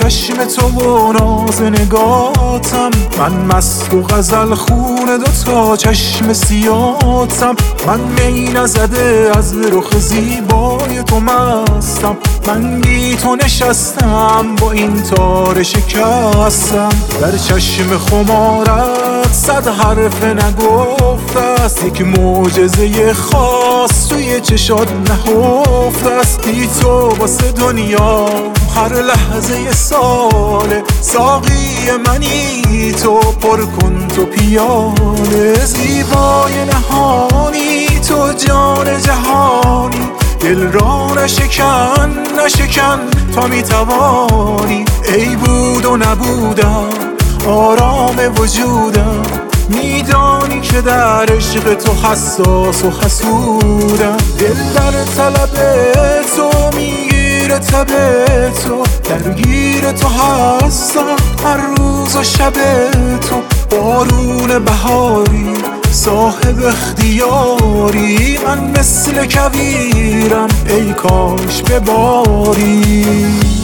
چشم تو و ناز نگاتم، من مست و غزل خون دوتا چشم سیاتم. من می نزده از رخ زیبای تو مستم، من بی تو نشستم با این تار شکستم. در چشم خمارت صد حرف نگفته است، یک معجزه خاص توی چشات نهفته است. بی تو واسه دنیا هر لحظه ساله، ساقی منی تو پر کن تو پیاله. زیبای نهانی تو جان جهانی، دل را نشکن نشکن تا میتوانی. ای بود و نبودم آرام وجودم، میدانی که در عشق تو حساس و حسودم. دل در طلب تو میگیره تب تو، درگیر تو هستم هر روز و شب تو. بارون بهاری صاحب اختیاری، من مثل کویرم ای کاش بباری.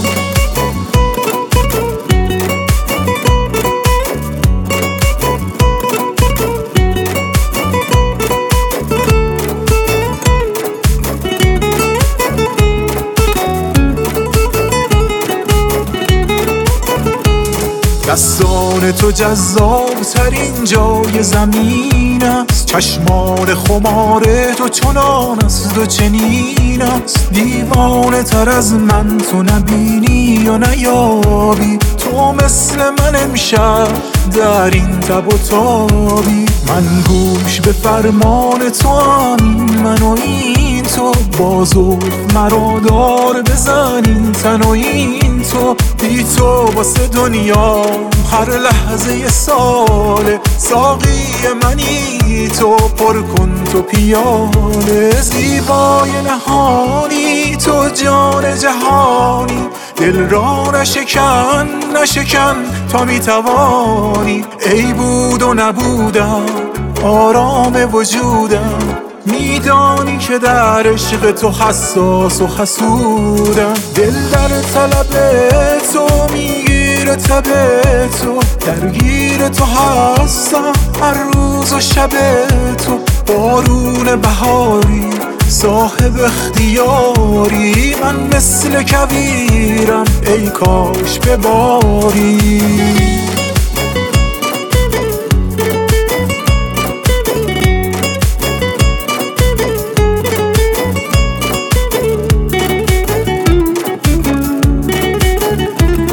دستان تو جذاب ترین جای زمین است، چشمان خمار تو چنان است و چنین است. دیوانه تر از من تو نبینی و نیابی، تو مثل من امشب در این تب و تابی. من گوش به فرمان تو هم، من و این تو، با زلف مرا دار بزن این تن و این تو. بی تو واسه دنیا هر لحظه ساله، ساقی منی تو پر کن تو پیاله. زیبای نهانی تو جان جهانی، دل را نشکن نشکن تا میتوانی. ای بود و نبودم آرام وجودم، میدانی که در عشق تو حساس و حسودم. دل در طلب تو میگیره تب تو، درگیر تو هستم هر روز و شب تو. بارون بهاری صاحب اختیاری، من مثل کویرم ای کاش بباری.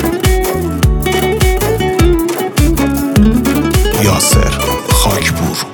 یاسر خاکپور.